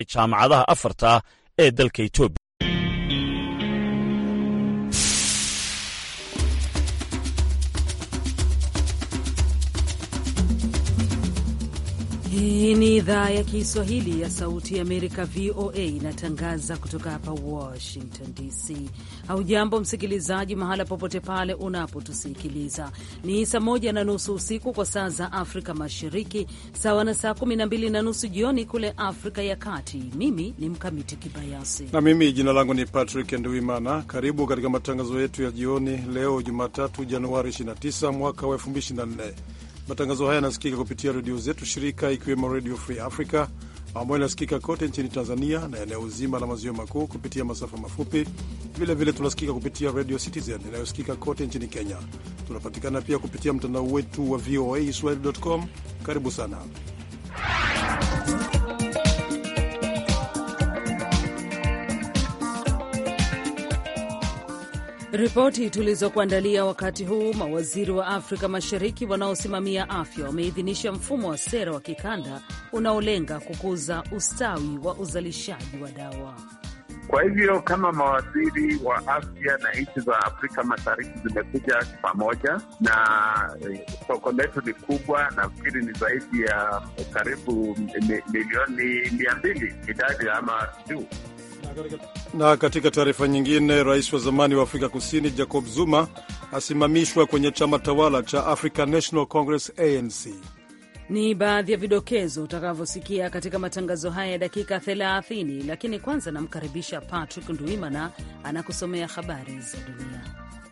jaamacadaha afarta ee dalka Ethiopia. Hii ni idhaa ya Kiswahili ya Sauti ya Amerika, VOA, inatangaza kutoka hapa Washington DC. Haujambo msikilizaji, mahala popote pale unapotusikiliza. Ni saa 1:30 usiku kwa saa za Afrika Mashariki, sawa na saa 12:30 jioni kule Afrika ya Kati. Mimi ni Mkamiti Kibayasi na mimi jina langu ni Patrick Nduwimana. Karibu katika matangazo yetu ya jioni leo Jumatatu Januari 29 mwaka wa 2024. Matangazo haya yanasikika kupitia redio zetu shirika, ikiwemo Radio Free Africa ambayo inasikika kote nchini Tanzania na eneo zima la maziwa makuu kupitia masafa mafupi. Vile tunasikika kupitia Radio Citizen inayosikika kote nchini Kenya. Tunapatikana pia kupitia mtandao wetu wa voaswahili.com. Karibu sana. Ripoti tulizokuandalia wakati huu: mawaziri wa Afrika Mashariki wanaosimamia afya wameidhinisha mfumo wa sera wa kikanda unaolenga kukuza ustawi wa uzalishaji wa dawa. Kwa hivyo kama mawaziri wa afya na nchi za Afrika Mashariki zimekuja pamoja, na soko letu ni kubwa, nafikiri ni zaidi ya karibu milioni 200 idadi ama juu. Na katika taarifa nyingine, rais wa zamani wa Afrika Kusini Jacob Zuma asimamishwa kwenye chama tawala cha African National Congress, ANC. Ni baadhi ya vidokezo utakavyosikia katika matangazo haya ya dakika 30, lakini kwanza namkaribisha Patrick Nduwimana anakusomea habari za dunia.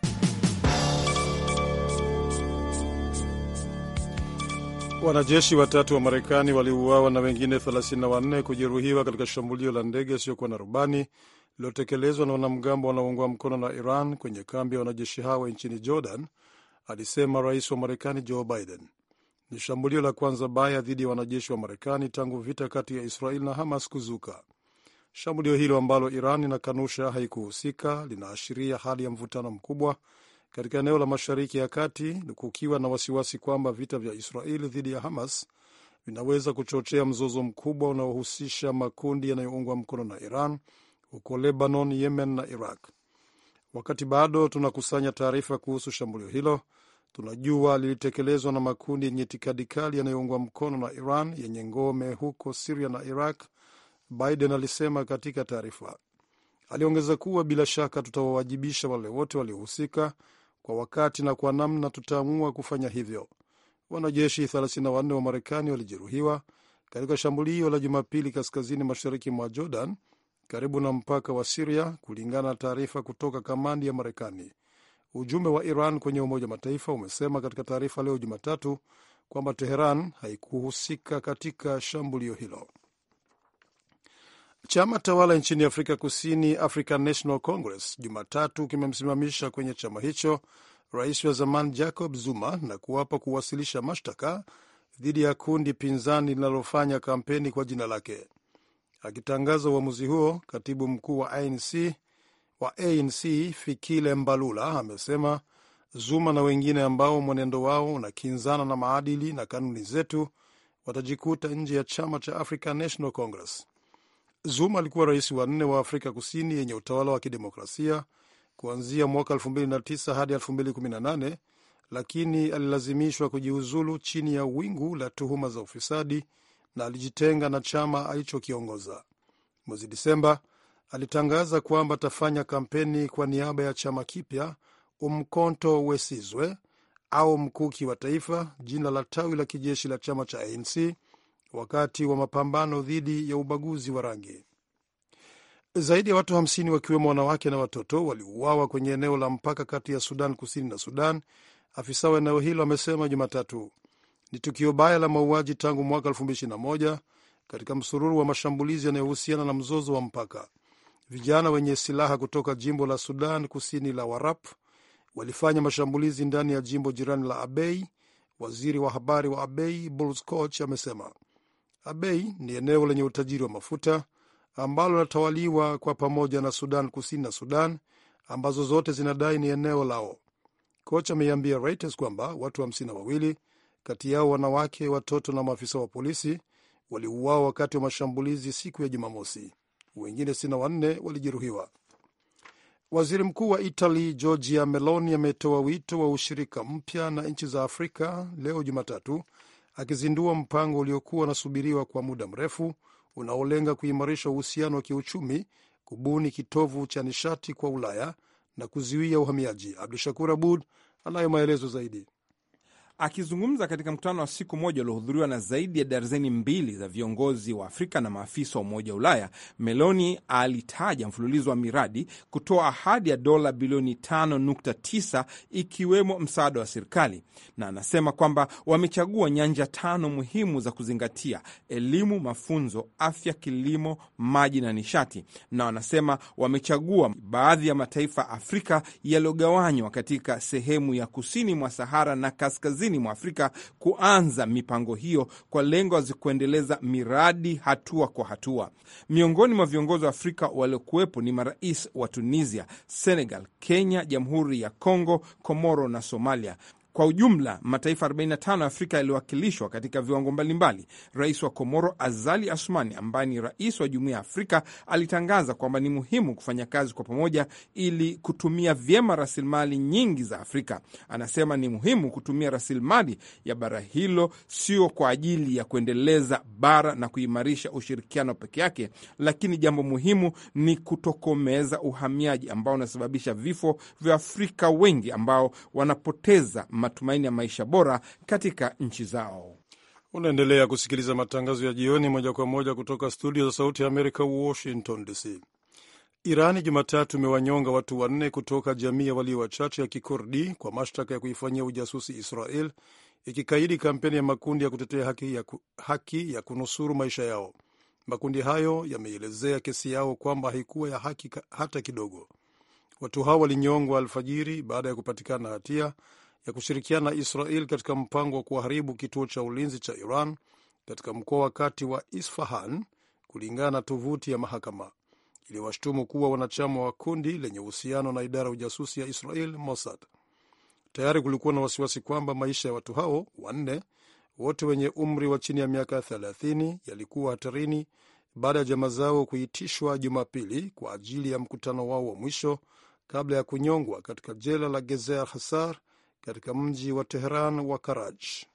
Wanajeshi watatu wa Marekani waliuawa na wengine 34 kujeruhiwa katika shambulio la ndege isiyokuwa na rubani lililotekelezwa na wanamgambo wanaoungwa mkono na Iran kwenye kambi ya wanajeshi hao nchini Jordan, alisema rais wa Marekani Joe Biden. Ni shambulio la kwanza baya dhidi ya wanajeshi wa Marekani tangu vita kati ya Israel na Hamas kuzuka. Shambulio hilo ambalo Iran inakanusha haikuhusika linaashiria hali ya mvutano mkubwa katika eneo la Mashariki ya Kati, kukiwa na wasiwasi kwamba vita vya Israeli dhidi ya Hamas vinaweza kuchochea mzozo mkubwa unaohusisha makundi yanayoungwa mkono na Iran huko Lebanon, Yemen na Iraq. Wakati bado tunakusanya taarifa kuhusu shambulio hilo, tunajua lilitekelezwa na makundi yenye itikadi kali yanayoungwa mkono na Iran yenye ngome huko Syria na Iraq, Biden alisema katika taarifa. Aliongeza kuwa bila shaka tutawawajibisha wale wote waliohusika kwa wakati na kwa namna tutaamua kufanya hivyo. Wanajeshi 34 wa Marekani walijeruhiwa katika shambulio la Jumapili kaskazini mashariki mwa Jordan, karibu na mpaka wa Syria, kulingana na taarifa kutoka kamandi ya Marekani. Ujumbe wa Iran kwenye Umoja wa Mataifa umesema katika taarifa leo Jumatatu kwamba Teheran haikuhusika katika shambulio hilo. Chama tawala nchini Afrika Kusini, African National Congress, Jumatatu kimemsimamisha kwenye chama hicho rais wa zamani Jacob Zuma na kuwapa kuwasilisha mashtaka dhidi ya kundi pinzani linalofanya kampeni kwa jina lake. Akitangaza uamuzi huo, katibu mkuu wa ANC Fikile Mbalula amesema Zuma na wengine ambao mwenendo wao unakinzana na maadili na kanuni zetu watajikuta nje ya chama cha African National Congress. Zuma alikuwa rais wa 4 wa Afrika Kusini yenye utawala wa kidemokrasia kuanzia mwaka 2009 hadi 2018, lakini alilazimishwa kujiuzulu chini ya wingu la tuhuma za ufisadi na alijitenga na chama alichokiongoza. Mwezi Disemba alitangaza kwamba atafanya kampeni kwa niaba ya chama kipya Umkhonto weSizwe au Mkuki wa Taifa, jina la tawi la kijeshi la chama cha ANC, wakati wa mapambano dhidi ya ubaguzi wa rangi. Zaidi ya watu 50 wakiwemo wanawake na watoto waliuawa kwenye eneo la mpaka kati ya Sudan Kusini na Sudan, afisa wa eneo hilo amesema Jumatatu. Ni tukio baya la mauaji tangu mwaka 2021 katika msururu wa mashambulizi yanayohusiana na mzozo wa mpaka. Vijana wenye silaha kutoka jimbo la Sudan Kusini la Warap walifanya mashambulizi ndani ya jimbo jirani la Abyei. Waziri wa habari wa Abyei, Bulls Koch, amesema Abyei ni eneo lenye utajiri wa mafuta ambalo linatawaliwa kwa pamoja na Sudan Kusini na Sudan, ambazo zote zinadai ni eneo lao. Koch ameiambia Reuters kwamba watu 52, kati yao wanawake, watoto na maafisa wa polisi, waliuawa wakati wa mashambulizi siku ya Jumamosi. Wengine 64 walijeruhiwa. Waziri Mkuu wa Italy Giorgia Meloni ametoa wito wa ushirika mpya na nchi za Afrika leo Jumatatu, akizindua mpango uliokuwa unasubiriwa kwa muda mrefu unaolenga kuimarisha uhusiano wa kiuchumi, kubuni kitovu cha nishati kwa Ulaya na kuzuia uhamiaji. Abdushakur Abud anayo maelezo zaidi. Akizungumza katika mkutano wa siku moja uliohudhuriwa na zaidi ya darzeni 2 za viongozi wa Afrika na maafisa wa Umoja wa Ulaya, Meloni alitaja mfululizo wa miradi, kutoa ahadi ya dola bilioni 5.9 ikiwemo msaada wa serikali, na anasema kwamba wamechagua nyanja 5 muhimu za kuzingatia: elimu, mafunzo, afya, kilimo, maji na nishati. Na wanasema wamechagua baadhi ya mataifa Afrika yaliyogawanywa katika sehemu ya kusini mwa Sahara na kaskazini mwa Afrika kuanza mipango hiyo kwa lengo la kuendeleza miradi hatua kwa hatua. Miongoni mwa viongozi wa Afrika waliokuwepo ni marais wa Tunisia, Senegal, Kenya, Jamhuri ya Kongo, Komoro na Somalia. Kwa ujumla mataifa 45 ya Afrika yaliwakilishwa katika viwango mbalimbali. Rais wa Komoro Azali Asumani, ambaye ni rais wa Jumuiya ya Afrika, alitangaza kwamba ni muhimu kufanya kazi kwa pamoja ili kutumia vyema rasilimali nyingi za Afrika. Anasema ni muhimu kutumia rasilimali ya bara hilo sio kwa ajili ya kuendeleza bara na kuimarisha ushirikiano peke yake, lakini jambo muhimu ni kutokomeza uhamiaji ambao unasababisha vifo vya Afrika wengi ambao wanapoteza matumaini ya maisha bora katika nchi zao. Unaendelea kusikiliza matangazo ya jioni moja kwa moja kutoka studio za Sauti ya Amerika, Washington DC. Irani Jumatatu imewanyonga watu 4 kutoka jamii ya walio wachache ya Kikurdi kwa mashtaka ya kuifanyia ujasusi Israel, ikikaidi kampeni ya makundi ya kutetea haki ya kunusuru maisha yao. Makundi hayo yameelezea kesi yao kwamba haikuwa ya haki hata kidogo. Watu hao walinyongwa alfajiri baada ya kupatikana hatia ya kushirikiana na Israel katika mpango wa kuharibu kituo cha ulinzi cha Iran katika mkoa wa kati wa Isfahan, kulingana na tovuti ya mahakama. Iliwashtumu kuwa wanachama wa kundi lenye uhusiano na idara ya ujasusi ya Israel, Mossad. Tayari kulikuwa na wasiwasi kwamba maisha ya watu hao 4, wote wenye umri wa chini ya miaka 30, yalikuwa hatarini baada ya jamaa zao kuitishwa Jumapili kwa ajili ya mkutano wao wa mwisho kabla ya kunyongwa katika jela la Gezer Hasar katika mji wa Teheran wa Karaj.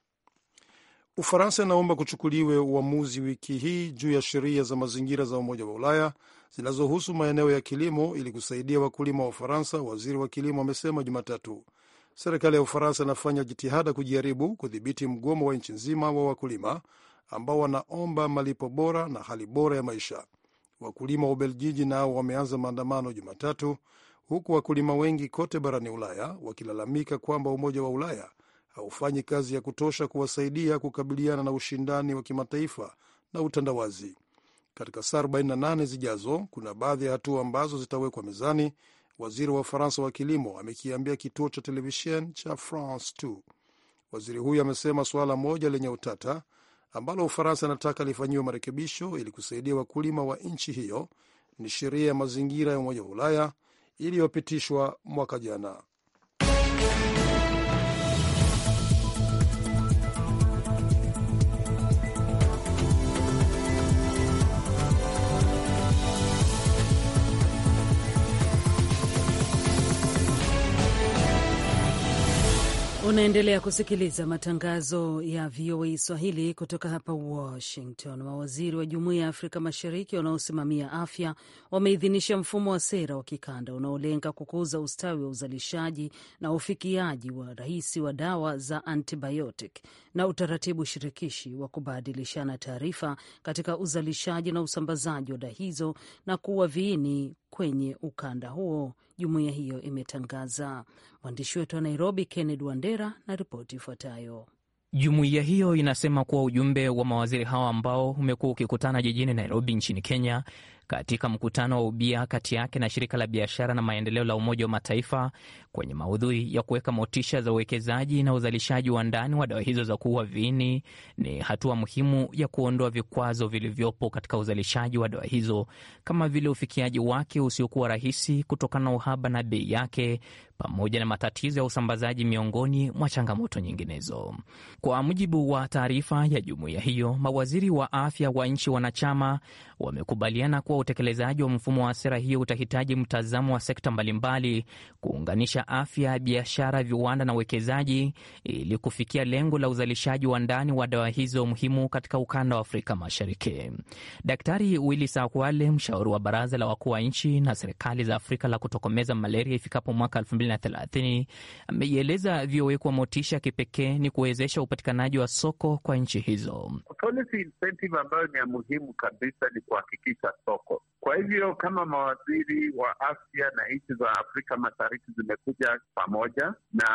Ufaransa inaomba kuchukuliwe uamuzi wiki hii juu ya sheria za mazingira za Umoja wa Ulaya zinazohusu maeneo ya kilimo ili kusaidia wakulima wa Ufaransa, waziri wa kilimo amesema Jumatatu. Serikali ya Ufaransa inafanya jitihada kujaribu kudhibiti mgomo wa nchi nzima wa wakulima ambao wanaomba malipo bora na hali bora ya maisha. Wakulima wa Ubeljiji nao wameanza maandamano Jumatatu, huku wakulima wengi kote barani Ulaya wakilalamika kwamba Umoja wa Ulaya haufanyi kazi ya kutosha kuwasaidia kukabiliana na ushindani wa kimataifa na utandawazi. Katika saa 48 zijazo, kuna baadhi ya hatua ambazo zitawekwa mezani, waziri wa Ufaransa wa kilimo amekiambia kituo cha televishen cha France 2. Waziri huyu amesema suala moja lenye utata ambalo Ufaransa inataka lifanyiwe marekebisho ili kusaidia wakulima wa nchi hiyo ni sheria ya mazingira ya Umoja wa Ulaya iliyopitishwa mwaka jana. Unaendelea kusikiliza matangazo ya VOA Swahili kutoka hapa Washington. Mawaziri wa Jumuiya ya Afrika Mashariki wanaosimamia afya wameidhinisha mfumo wa sera wa kikanda unaolenga kukuza ustawi wa uzalishaji na ufikiaji wa rahisi wa dawa za antibiotic na utaratibu shirikishi wa kubadilishana taarifa katika uzalishaji na usambazaji wa dawa hizo na kuwa viini kwenye ukanda huo, jumuiya hiyo imetangaza. Mwandishi wetu wa Nairobi, Kennedy Wandera, na ripoti ifuatayo. Jumuiya hiyo inasema kuwa ujumbe wa mawaziri hao ambao umekuwa ukikutana jijini Nairobi nchini Kenya katika mkutano wa ubia kati yake na shirika la biashara na maendeleo la Umoja wa Mataifa kwenye maudhui ya kuweka motisha za uwekezaji na uzalishaji wa ndani wa dawa hizo za kuua viini ni hatua muhimu ya kuondoa vikwazo vilivyopo katika uzalishaji wa dawa hizo, kama vile ufikiaji wake usiokuwa rahisi kutokana na uhaba na bei yake, pamoja na matatizo ya usambazaji miongoni mwa changamoto nyinginezo. Kwa mujibu wa taarifa ya jumuiya hiyo, mawaziri wa afya wa nchi wanachama wamekubaliana kuwa utekelezaji wa mfumo wa sera hiyo utahitaji mtazamo wa sekta mbalimbali, kuunganisha afya, biashara, viwanda na uwekezaji ili kufikia lengo la uzalishaji wa ndani wa dawa hizo muhimu katika ukanda wa Afrika Mashariki. Daktari Willis Akwale, mshauri wa baraza la wakuu wa nchi na serikali za Afrika la kutokomeza malaria ifikapo mwaka 2030, ameieleza VOA kuwa motisha kipekee ni kuwezesha upatikanaji wa soko kwa nchi hizo. Policy incentive ambayo ni ya muhimu kabisa ni kuhakikisha soko. Kwa hivyo kama mawaziri wa afya na nchi za Afrika Mashariki zimekuja pamoja na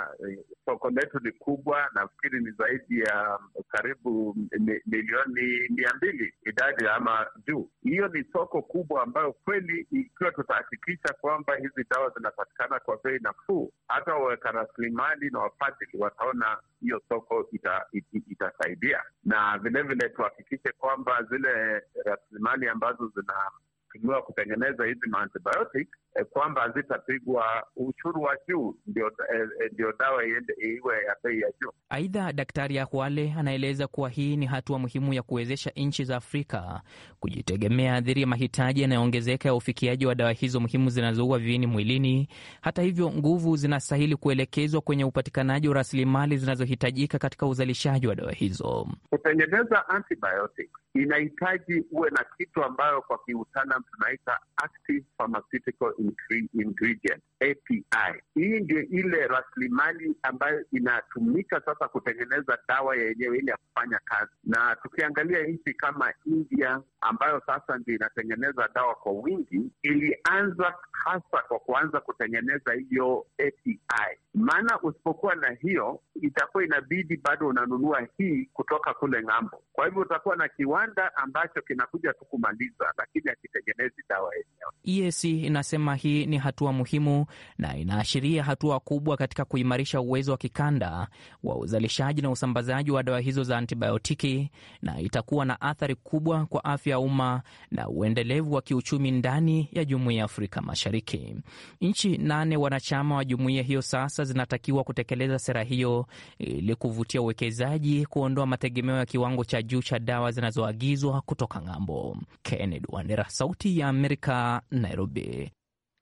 soko letu ni kubwa, nafikiri ni zaidi ya karibu milioni 200 idadi ama juu. Hiyo ni soko kubwa ambayo kweli, ikiwa tutahakikisha kwamba hizi dawa zinapatikana kwa bei nafuu, hata waweka rasilimali na wafadhili wataona hiyo soko itasaidia. Na vilevile tuhakikishe kwamba zile rasilimali ambazo zinatumiwa kutengeneza hizi antibiotic kwamba hazitapigwa ushuru wa juu ndio dawa iwe ya bei ya juu. Aidha, Daktari Akwale anaeleza kuwa hii ni hatua muhimu ya kuwezesha nchi za Afrika kujitegemea dhidi ya mahitaji yanayoongezeka ya ufikiaji wa dawa hizo muhimu zinazoua viini mwilini. Hata hivyo, nguvu zinastahili kuelekezwa kwenye upatikanaji wa rasilimali zinazohitajika katika uzalishaji wa dawa hizo. Kutengeneza antibiotic inahitaji uwe na kitu ambayo kwa kiutaalam tunaita active pharmaceutical ingredient, API. Hii ndio ile rasilimali ambayo inatumika sasa kutengeneza dawa yenyewe ili ya kufanya kazi. Na tukiangalia nchi kama India ambayo sasa ndio inatengeneza dawa kwa wingi, ilianza hasa kwa kuanza kutengeneza hiyo API. Maana usipokuwa na hiyo, itakuwa inabidi bado unanunua hii kutoka kule ng'ambo. Kwa hivyo utakuwa na kiwanda ambacho kinakuja tu kumaliza, lakini hakitengenezi dawa yenyewe. EAC inasema hii ni hatua muhimu na inaashiria hatua kubwa katika kuimarisha uwezo wa kikanda wa uzalishaji na usambazaji wa dawa hizo za antibiotiki, na itakuwa na athari kubwa kwa afya ya umma na uendelevu wa kiuchumi ndani ya Jumuiya ya Afrika Mashariki. Nchi 8 wanachama wa jumuiya hiyo sasa zinatakiwa kutekeleza sera hiyo ili kuvutia uwekezaji, kuondoa mategemeo ya kiwango cha juu cha dawa zinazoagizwa kutoka ng'ambo. Kennedy Wandera, Sauti ya Amerika, Nairobi.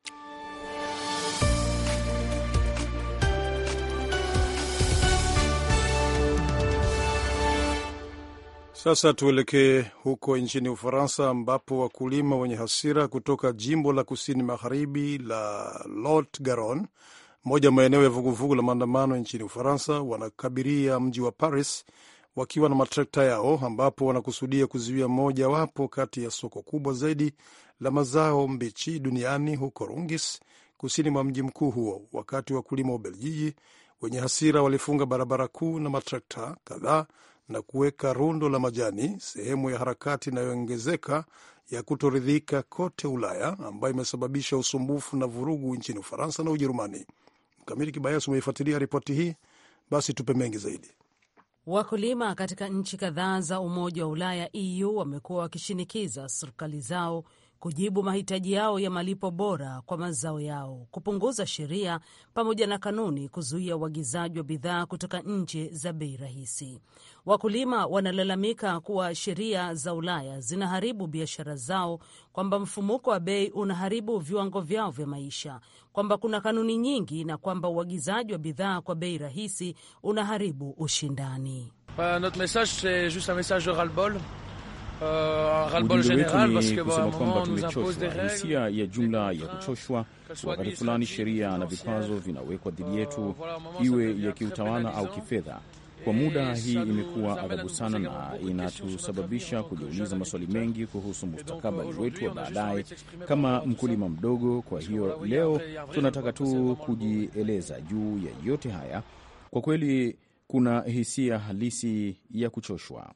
Sasa tuelekee huko nchini Ufaransa, ambapo wakulima wenye hasira kutoka jimbo la kusini magharibi la Lot-Garonne, moja maeneo ya vuguvugu la maandamano nchini Ufaransa, wanakabiria mji wa Paris wakiwa na matrekta yao, ambapo wanakusudia kuzuia mojawapo kati ya soko kubwa zaidi la mazao mbichi duniani huko Rungis, kusini mwa mji mkuu huo. Wakati wakulima wa Ubelgiji wenye hasira walifunga barabara kuu na matrekta kadhaa na kuweka rundo la majani, sehemu ya harakati inayoongezeka ya kutoridhika kote Ulaya, ambayo imesababisha usumbufu na vurugu nchini Ufaransa na Ujerumani. Mkamili Kibayasi umeifuatilia ripoti hii, basi tupe mengi zaidi. Wakulima katika nchi kadhaa za Umoja wa Ulaya EU wamekuwa wakishinikiza serikali zao kujibu mahitaji yao ya malipo bora kwa mazao yao, kupunguza sheria pamoja na kanuni kuzuia uagizaji wa bidhaa kutoka nchi za bei rahisi. Wakulima wanalalamika kuwa sheria za Ulaya zinaharibu biashara zao, kwamba mfumuko wa bei unaharibu viwango vyao vya maisha, kwamba kuna kanuni nyingi na kwamba uagizaji wa bidhaa kwa bei rahisi unaharibu ushindani. Notre message c'est juste un message de ras-le-bol. Ujumbe wetu ni kusema kwamba tumechoshwa, hisia ya jumla ya kuchoshwa. Wakati fulani sheria na vikwazo vinawekwa dhidi yetu, iwe ya kiutawala au kifedha. Kwa muda hii imekuwa adhabu sana na inatusababisha kujiuliza maswali mengi kuhusu mustakabali wetu wa baadaye kama mkulima mdogo. Kwa hiyo leo tunataka tu kujieleza juu ya yote haya. Kwa kweli kuna hisia halisi ya kuchoshwa.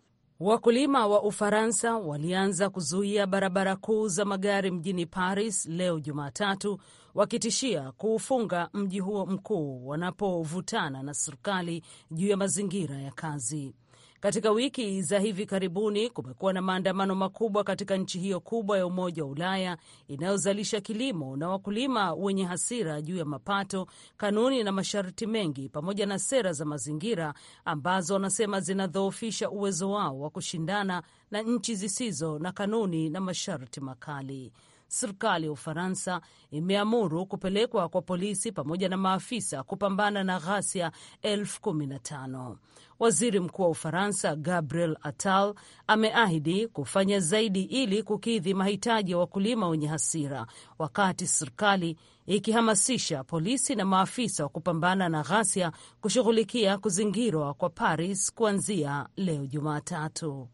Wakulima wa Ufaransa walianza kuzuia barabara kuu za magari mjini Paris leo Jumatatu, wakitishia kuufunga mji huo mkuu wanapovutana na serikali juu ya mazingira ya kazi. Katika wiki za hivi karibuni kumekuwa na maandamano makubwa katika nchi hiyo kubwa ya Umoja wa Ulaya inayozalisha kilimo na wakulima wenye hasira juu ya mapato, kanuni na masharti mengi pamoja na sera za mazingira ambazo wanasema zinadhoofisha uwezo wao wa kushindana na nchi zisizo na kanuni na masharti makali. Serikali ya Ufaransa imeamuru kupelekwa kwa polisi pamoja na maafisa kupambana na ghasia 15,000. Waziri Mkuu wa Ufaransa Gabriel Attal ameahidi kufanya zaidi ili kukidhi mahitaji ya wakulima wenye hasira, wakati serikali ikihamasisha polisi na maafisa wa kupambana na ghasia kushughulikia kuzingirwa kwa Paris kuanzia leo Jumatatu.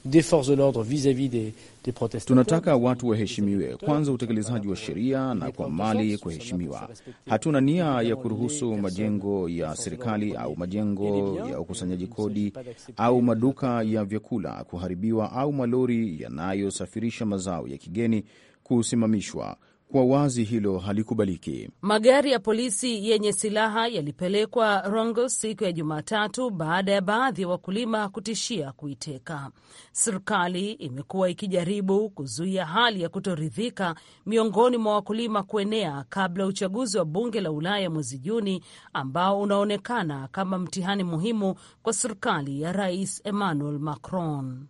Tunataka watu waheshimiwe, kwanza utekelezaji wa sheria na kwa mali kuheshimiwa. Hatuna nia ya kuruhusu majengo ya serikali au majengo ya ukusanyaji kodi au maduka ya vyakula kuharibiwa au malori yanayosafirisha mazao ya kigeni kusimamishwa. Kwa wazi hilo halikubaliki. Magari ya polisi yenye silaha yalipelekwa Rongo siku ya Jumatatu baada ya baadhi ya wakulima kutishia kuiteka. Serikali imekuwa ikijaribu kuzuia hali ya kutoridhika miongoni mwa wakulima kuenea kabla uchaguzi wa bunge la Ulaya mwezi Juni, ambao unaonekana kama mtihani muhimu kwa serikali ya Rais Emmanuel Macron.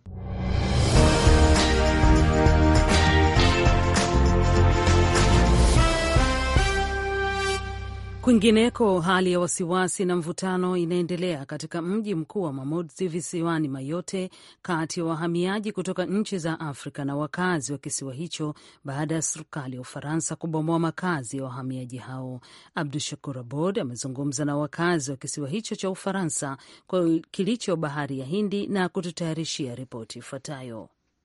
Kwingineko, hali ya wasiwasi na mvutano inaendelea katika mji mkuu wa Mamoudzou visiwani Mayotte, kati ya wahamiaji kutoka nchi za Afrika na wakazi wa kisiwa hicho baada ya serikali ya Ufaransa kubomoa makazi ya wahamiaji hao. Abdu Shakur Abod amezungumza na wakazi wa kisiwa hicho cha Ufaransa kwa kilicho bahari ya Hindi na kututayarishia ripoti ifuatayo.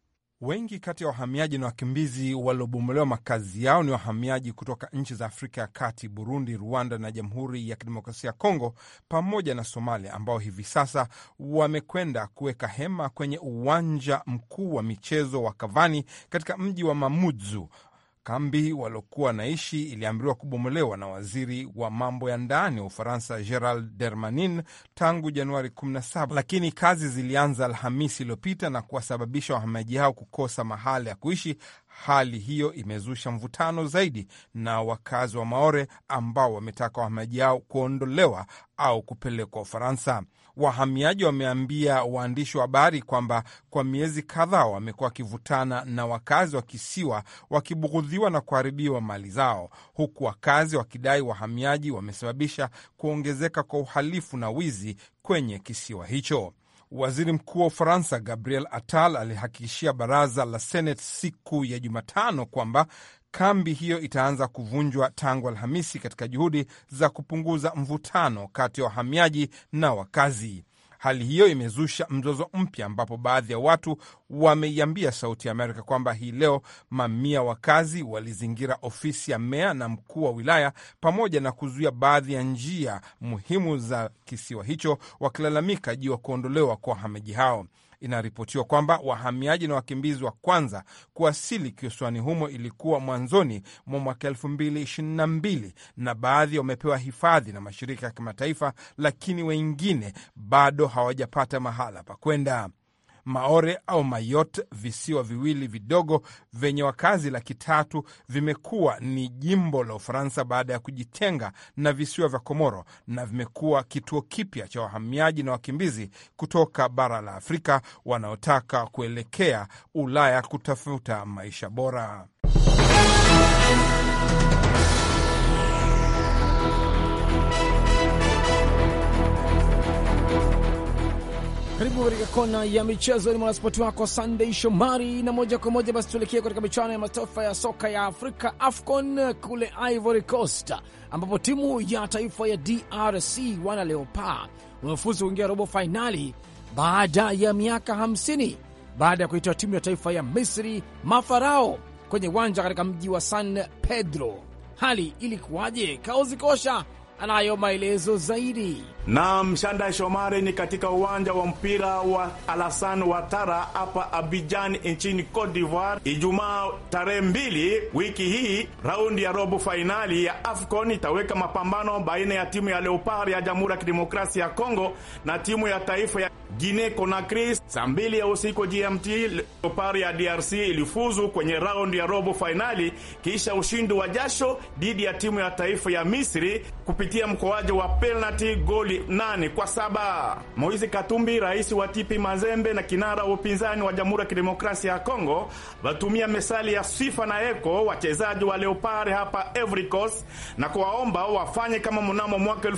Wengi kati ya wahamiaji na wakimbizi waliobomolewa makazi yao ni wahamiaji kutoka nchi za Afrika ya Kati, Burundi, Rwanda na Jamhuri ya Kidemokrasia ya Kongo pamoja na Somalia, ambao hivi sasa wamekwenda kuweka hema kwenye uwanja mkuu wa michezo wa Kavani katika mji wa Mamoudzou. Kambi waliokuwa naishi iliamriwa kubomolewa na waziri wa mambo ya ndani wa Ufaransa Gerald Darmanin tangu Januari 17, lakini kazi zilianza Alhamisi iliyopita na kuwasababisha wahamiaji hao kukosa mahali ya kuishi. Hali hiyo imezusha mvutano zaidi na wakazi wa Maore ambao wametaka wahamiaji hao kuondolewa au kupelekwa Ufaransa. Wahamiaji wameambia waandishi wa habari kwamba kwa miezi kadhaa wamekuwa wakivutana na wakazi wa kisiwa, wakibughudhiwa na kuharibiwa mali zao, huku wakazi wakidai wahamiaji wamesababisha kuongezeka kwa uhalifu na wizi kwenye kisiwa hicho. Waziri Mkuu wa Ufaransa Gabriel Attal alihakikishia baraza la Senate siku ya Jumatano kwamba kambi hiyo itaanza kuvunjwa tangu Alhamisi katika juhudi za kupunguza mvutano kati ya wahamiaji na wakazi. Hali hiyo imezusha mzozo mpya ambapo baadhi ya watu wameiambia Sauti ya Amerika kwamba hii leo mamia wakazi walizingira ofisi ya meya na mkuu wa wilaya pamoja na kuzuia baadhi ya njia muhimu za kisiwa hicho, wakilalamika juu ya kuondolewa kwa wahamiaji hao. Inaripotiwa kwamba wahamiaji na wakimbizi wa kwanza kuwasili kisiwani humo ilikuwa mwanzoni mwa mwaka 2022 na baadhi wamepewa hifadhi na mashirika ya kimataifa, lakini wengine bado hawajapata mahala pa kwenda. Maore au Mayotte, visiwa viwili vidogo vyenye wakazi 300,000, vimekuwa ni jimbo la Ufaransa baada ya kujitenga na visiwa vya Komoro, na vimekuwa kituo kipya cha wahamiaji na wakimbizi kutoka bara la Afrika wanaotaka kuelekea Ulaya kutafuta maisha bora. Karibu katika kona ya michezo, ni mwanaspoti wako Sunday Shomari, na moja kwa moja basi tuelekea katika michuano ya mataifa ya soka ya Afrika AFCON kule Ivory Coast, ambapo timu ya taifa ya DRC wana Leopard wamefuzu kuingia robo fainali baada ya miaka 50 baada ya kuitoa timu ya taifa ya Misri Mafarao kwenye uwanja katika mji wa San Pedro. Hali ilikuwaje? Kaozi Kosha anayo maelezo zaidi. Na Mshanda Shomari ni katika uwanja wa mpira wa Alassane Ouattara hapa Abidjan nchini Cote d'Ivoire. Ijumaa tarehe 2 wiki hii, raundi ya robo finali ya AFCON itaweka mapambano baina ya timu ya Leopard ya Jamhuri ya Kidemokrasia ya Kongo na timu ya taifa ya Guinea Conakry. Saa 2 ya usiku GMT, Leopard ya DRC ilifuzu kwenye raundi ya robo finali kisha ushindi wa jasho dhidi ya timu ya taifa ya Misri kupitia mkoaji wa penalty goli 8-7. Moise Katumbi, rais wa TP Mazembe na kinara wa upinzani wa Jamhuri ya Kidemokrasia ya Kongo, watumia mesali ya sifa na eko wachezaji wa Leopard hapa Ivory Coast na kuwaomba wafanye kama mnamo mwaka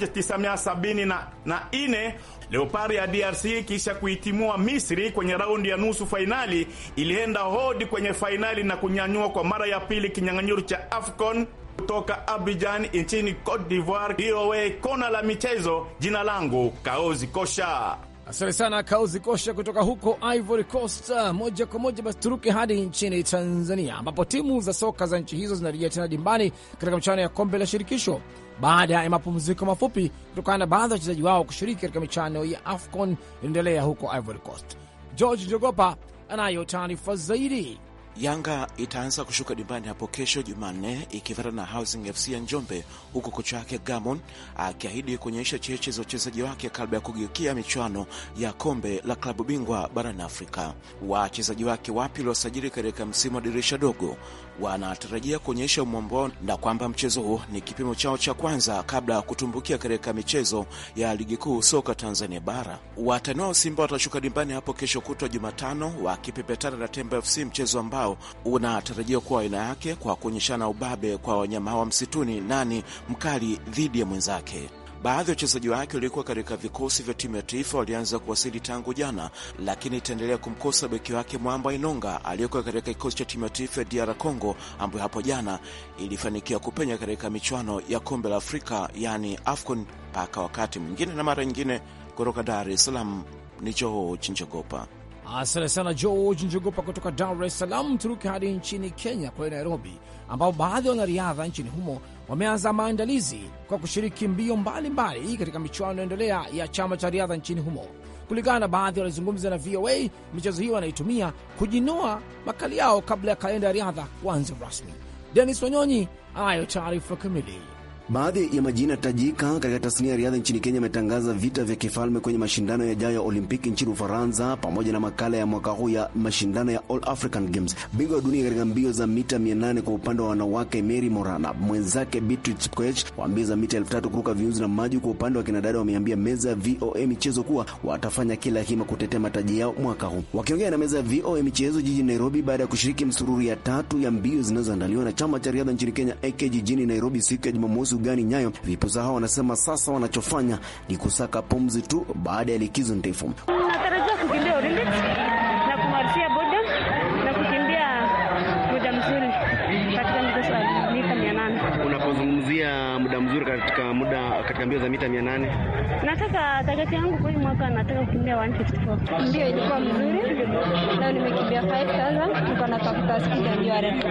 1974 Leopard ya DRC kisha kuitimua Misri kwenye raundi ya nusu finali ilienda hodi kwenye finali na kunyanyua kwa mara ya pili kinyang'anyiro cha AFCON. Kutoka Abidjan nchini Cote d'Ivoire, VOA kona la michezo, jina langu Kaozi Kosha. Asante sana Kaozi Kosha kutoka huko Ivory Coast. Moja kwa moja basi turuke hadi nchini Tanzania, ambapo timu za soka za nchi hizo zinarejea tena dimbani katika michuano ya kombe la shirikisho baada ya mapumziko mafupi kutokana na baadhi ya wachezaji wao kushiriki katika michuano ya AFCON inaendelea huko Ivory Coast. George Njogopa anayo taarifa zaidi. Yanga itaanza kushuka dimbani hapo kesho Jumanne ikivara na Housing FC ya Njombe, huko kocha wake Gamon akiahidi kuonyesha cheche za wachezaji wake kabla ya kugeukia michuano ya kombe la klabu bingwa barani Afrika. Wachezaji wake wapya waliosajili katika msimu wa dirisha dogo wanatarajia kuonyesha umwambo na kwamba mchezo huu ni kipimo chao cha kwanza kabla ya kutumbukia katika michezo ya ligi kuu soka Tanzania bara. Watanao Simba watashuka dimbani hapo kesho kutwa Jumatano wakipepetana na Temba FC, mchezo ambao unatarajiwa kuwa aina yake kwa kuonyeshana ubabe kwa wanyama wa msituni nani mkali dhidi ya mwenzake. Baadhi ya wachezaji wake walikuwa katika vikosi vya timu ya taifa walianza kuwasili tangu jana, lakini itaendelea kumkosa beki wake Mwamba Inonga aliyekuwa katika kikosi cha timu ya taifa ya DR Congo, ambayo hapo jana ilifanikiwa kupenya katika michuano ya kombe la Afrika yani AFCON. Mpaka wakati mwingine na mara nyingine, kutoka Dar es Salaam ni George Njogopa. Asante sana George Njogopa kutoka Dar es Salaam. Turuki hadi nchini Kenya kwa Nairobi, ambao baadhi ya wanariadha nchini humo wameanza maandalizi kwa kushiriki mbio mbalimbali katika michuano inaendelea ya chama cha riadha nchini humo. Kulingana na baadhi walizungumza na VOA, michezo hiyo wanaitumia kujinoa makali yao kabla ya kalenda ya riadha kuanza rasmi. Dennis Wanyonyi anayo taarifa kamili. Baadhi ya majina tajika katika tasnia ya riadha nchini Kenya ametangaza vita vya kifalme kwenye mashindano yajayo ya Olimpiki nchini Ufaransa, pamoja na makala ya mwaka huu ya mashindano ya All African Games. Bingwa wa dunia katika mbio za mita 800 kwa upande wa wanawake Mary Morana, mwenzake Beatrice Koech wa mbio za mita 3000 kuruka viunzi na maji kwa upande wa kinadada wameambia meza ya VOA michezo kuwa watafanya kila hima kutetea mataji yao mwaka huu. Wakiongea na meza ya VOA michezo jijini Nairobi baada ya kushiriki msururu ya 3 ya mbio zinazoandaliwa na chama cha riadha nchini Kenya AK jijini Nairobi siku ya Jumamosi ugani Nyayo, vipusa hao wanasema sasa wanachofanya ni kusaka pumzi tu baada ya likizo ndefu. Natarajia kukimbia Olympics na kumarishia borders na kukimbia muda mzuri katika mchezo wa mita 800. Unapozungumzia muda mzuri katika mbio za mita 800, nataka target yangu kwa mwaka nataka kukimbia 154. Ndio ilikuwa mzuri. Leo nimekimbia 5000, niko na tafuta speed ya mbio refu.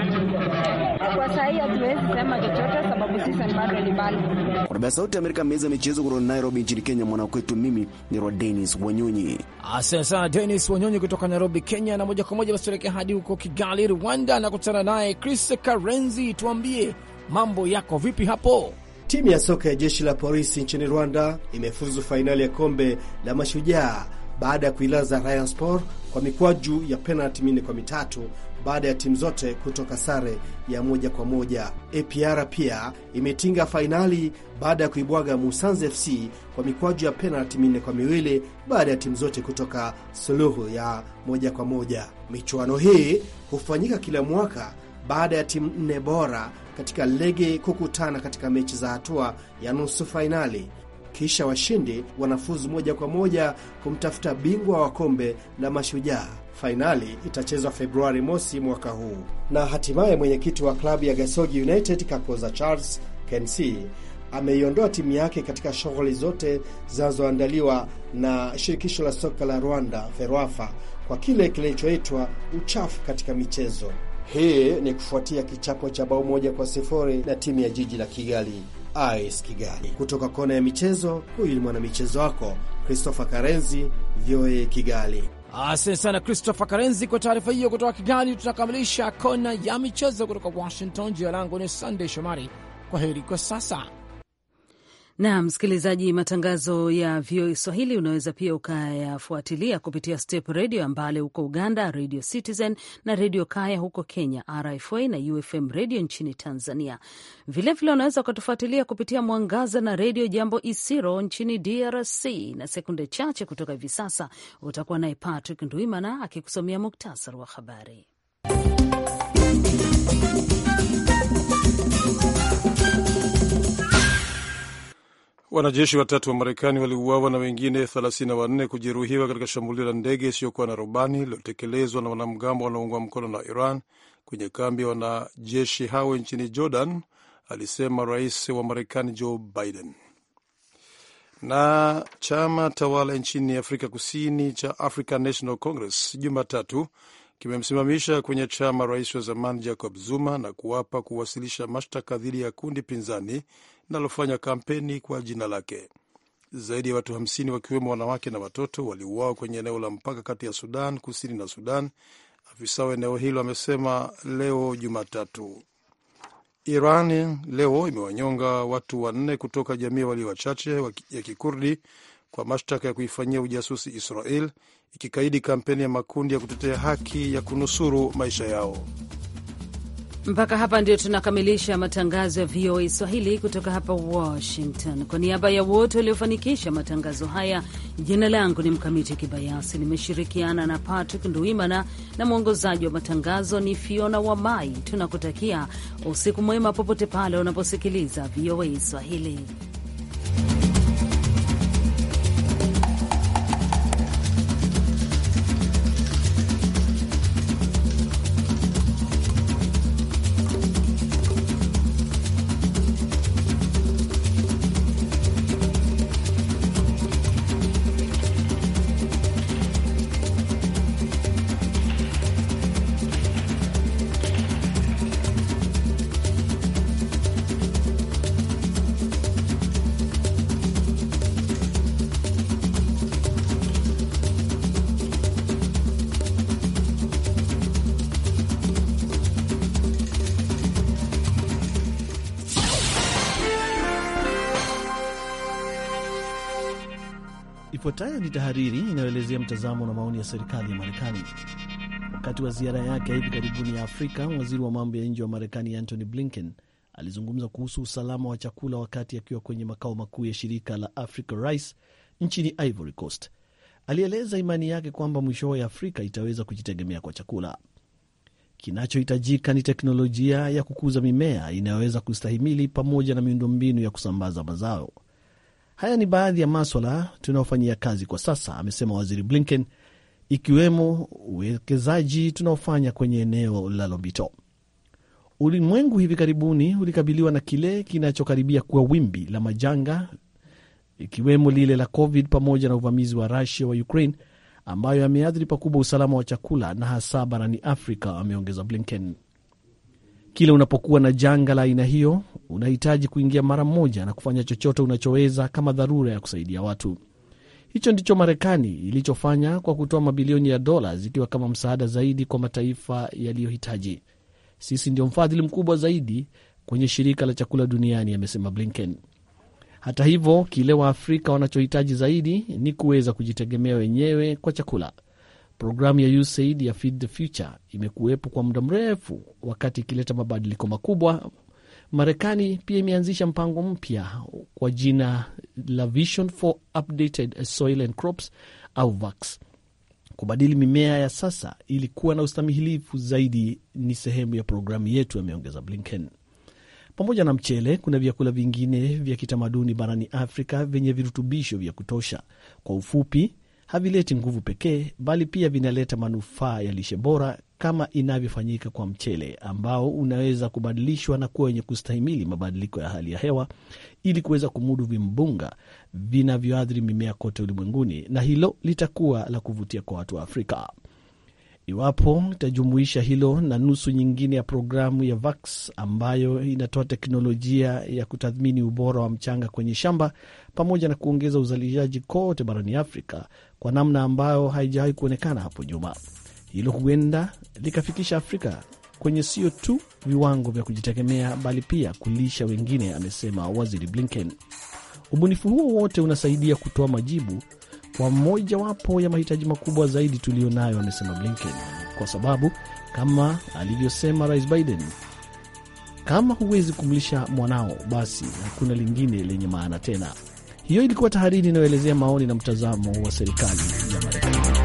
Kwa sasa hatuwezi sema chochote sababu sisi bado ni mbali. Kwa Sauti ya Amerika, meza michezo kutoka Nairobi nchini Kenya, mwanakwetu mimi ni Dennis Wanyonyi. Asante sana Dennis Wanyonyi kutoka Nairobi, Kenya. Na moja kwa moja basi tuelekea hadi huko Kigali, Rwanda, na kutana naye Chris Karenzi. Tuambie mambo yako vipi hapo? Timu ya soka ya jeshi la polisi nchini Rwanda imefuzu fainali ya kombe la mashujaa baada ya kuilaza Rayon Sport kwa mikwaju ya penalti 4-3 baada ya timu zote kutoka sare ya 1-1. APR pia imetinga fainali baada ya kuibwaga Musanze FC kwa mikwaju ya penalti 4-2 baada ya timu zote kutoka suluhu ya 1-1. Michuano hii hufanyika kila mwaka baada ya timu 4 bora katika ligi kukutana katika mechi za hatua ya nusu fainali. Kisha washindi wanafuzu 1-1 kumtafuta bingwa wa kombe la mashujaa. Fainali itachezwa Februari mosi mwaka huu. Na hatimaye mwenyekiti wa klabu ya Gasogi United Kakoza Charles Kensi ameiondoa timu yake katika shughuli zote zinazoandaliwa na shirikisho la soka la Rwanda FERWAFA kwa kile kilichoitwa uchafu katika michezo. Hii ni kufuatia kichapo cha bao 1-0 na timu ya jiji la Kigali. Ice Kigali. Kutoka kona ya michezo, huyu ni mwanamichezo wako Christopher Karenzi, VOA Kigali. Asante sana Christopher Karenzi kwa taarifa hiyo kutoka Kigali. Tutakamilisha kona ya michezo kutoka Washington. Jina langu ni Sunday Shomari. Kwa heri kwa sasa. Na msikilizaji, matangazo ya VOA Swahili unaweza pia ukayafuatilia kupitia Step Radio Ambale huko Uganda, Radio Citizen na Radio Kaya huko Kenya, RFA na UFM Radio nchini Tanzania. Vilevile unaweza ukatufuatilia kupitia Mwangaza na Radio Jambo Isiro nchini DRC. Na sekunde chache kutoka hivi sasa utakuwa naye Patrick Nduimana akikusomea muktasari wa habari. Wanajeshi watatu wa Marekani waliuawa na wengine 34 kujeruhiwa katika shambulio la ndege isiyokuwa na rubani lililotekelezwa na wanamgambo wanaoungwa mkono na Iran kwenye kambi ya wanajeshi hao nchini Jordan, alisema rais wa Marekani Joe Biden. Na chama tawala nchini Afrika Kusini cha African National Congress Jumatatu kimemsimamisha kwenye chama rais wa zamani Jacob Zuma na kuwapa kuwasilisha mashtaka dhidi ya kundi pinzani linalofanya kampeni kwa jina lake. Zaidi ya watu 50 wakiwemo wanawake na watoto waliuawa kwenye eneo la mpaka kati ya Sudan Kusini na Sudan, afisa wa eneo hilo amesema leo Jumatatu. Iran leo imewanyonga watu 4 kutoka jamii walio wachache ya Kikurdi kwa mashtaka ya kuifanyia ujasusi Israel, ikikaidi kampeni ya makundi ya kutetea haki ya kunusuru maisha yao. Mpaka hapa ndio tunakamilisha matangazo ya VOA Swahili kutoka hapa Washington. Kwa niaba ya wote waliofanikisha matangazo haya, jina langu ni Mkamiti Kibayasi. Nimeshirikiana na Patrick Nduimana na mwongozaji wa matangazo ni Fiona Wamai. Tunakutakia usiku mwema popote pale unaposikiliza VOA Swahili. Ifuatayo ni tahariri inayoelezea mtazamo na maoni ya serikali ya Marekani. Wakati wa ziara yake ya hivi karibuni ya Afrika, waziri wa mambo ya nje wa Marekani Antony Blinken alizungumza kuhusu usalama wa chakula wakati akiwa kwenye makao makuu ya shirika la Africa Rice nchini Ivory Coast. Alieleza imani yake kwamba mwishowe Afrika itaweza kujitegemea kwa chakula. Kinachohitajika ni teknolojia ya kukuza mimea inayoweza kustahimili pamoja na miundombinu ya kusambaza mazao. Haya ni baadhi ya maswala tunaofanyia kazi kwa sasa, amesema waziri Blinken, ikiwemo uwekezaji tunaofanya kwenye eneo la Lobito. Ulimwengu hivi karibuni ulikabiliwa na kile kinachokaribia kuwa wimbi la majanga, ikiwemo lile la COVID pamoja na uvamizi wa Russia wa Ukraine, ambayo yameathiri pakubwa usalama wa chakula na hasa barani Afrika, ameongeza Blinken. Kile unapokuwa na janga la aina hiyo, unahitaji kuingia mara moja na kufanya chochote unachoweza kama dharura ya kusaidia watu. Hicho ndicho Marekani ilichofanya kwa kutoa mabilioni ya dola zikiwa kama msaada zaidi kwa mataifa yaliyohitaji. Sisi ndio mfadhili mkubwa zaidi kwenye shirika la chakula duniani, amesema Blinken. Hata hivyo, kile wa Afrika wanachohitaji zaidi ni kuweza kujitegemea wenyewe kwa chakula. Programu ya USAID ya Feed the Future imekuwepo kwa muda mrefu wakati ikileta mabadiliko makubwa. Marekani pia imeanzisha mpango mpya kwa jina la Vision for Updated Soil and Crops au VAX. Kubadili mimea ya sasa ili kuwa na ustamihilifu zaidi ni sehemu ya programu yetu, ameongeza Blinken. Pamoja na mchele, kuna vyakula vingine vya kitamaduni barani Afrika vyenye virutubisho vya kutosha. Kwa ufupi, havileti nguvu pekee, bali pia vinaleta manufaa ya lishe bora, kama inavyofanyika kwa mchele ambao unaweza kubadilishwa na kuwa wenye kustahimili mabadiliko ya hali ya hewa ili kuweza kumudu vimbunga vinavyoathiri mimea kote ulimwenguni, na hilo litakuwa la kuvutia kwa watu wa Afrika. iwapo itajumuisha hilo na nusu nyingine ya programu ya VAX ambayo inatoa teknolojia ya kutathmini ubora wa mchanga kwenye shamba pamoja na kuongeza uzalishaji kote barani Afrika kwa namna ambayo haijawahi kuonekana hapo nyuma. Hilo huenda likafikisha Afrika kwenye sio tu viwango vya kujitegemea bali pia kulisha wengine, amesema Waziri Blinken. Ubunifu huo wote unasaidia kutoa majibu kwa mojawapo ya mahitaji makubwa zaidi tulionayo, amesema Blinken, kwa sababu kama alivyosema Rais Biden, kama huwezi kumlisha mwanao basi hakuna lingine lenye maana tena. Hiyo ilikuwa tahariri inayoelezea maoni na mtazamo wa serikali ya Marekani.